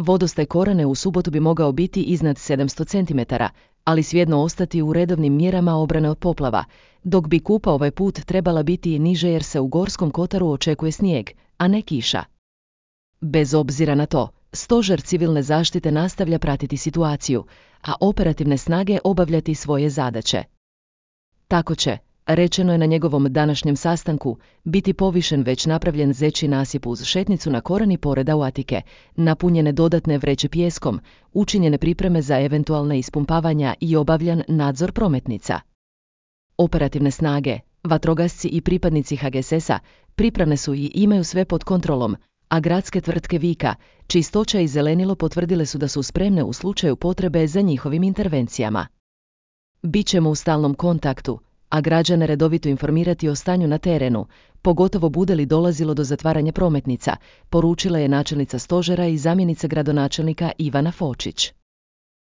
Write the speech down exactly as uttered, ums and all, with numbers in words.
Vodostaj Korane u subotu bi mogao biti iznad sedamsto centimetara, ali svejedno ostati u redovnim mjerama obrane od poplava, dok bi Kupa ovaj put trebala biti i niže jer se u Gorskom kotaru očekuje snijeg, a ne kiša. Bez obzira na to, Stožer civilne zaštite nastavlja pratiti situaciju, a operativne snage obavljati svoje zadaće. Tako će, rečeno je na njegovom današnjem sastanku, biti povišen već napravljen zeći nasip uz šetnicu na Korani pored Auatike, napunjene dodatne vreće pijeskom, učinjene pripreme za eventualne ispumpavanja i obavljan nadzor prometnica. Operativne snage, vatrogasci i pripadnici H G S S-a pripravne su i imaju sve pod kontrolom, a gradske tvrtke Vika, Čistoća i Zelenilo potvrdile su da su spremne u slučaju potrebe za njihovim intervencijama. Bićemo u stalnom kontaktu, a građane redovito informirati o stanju na terenu, pogotovo bude li dolazilo do zatvaranja prometnica, poručila je načelnica stožera i zamjenica gradonačelnika Ivana Fočić.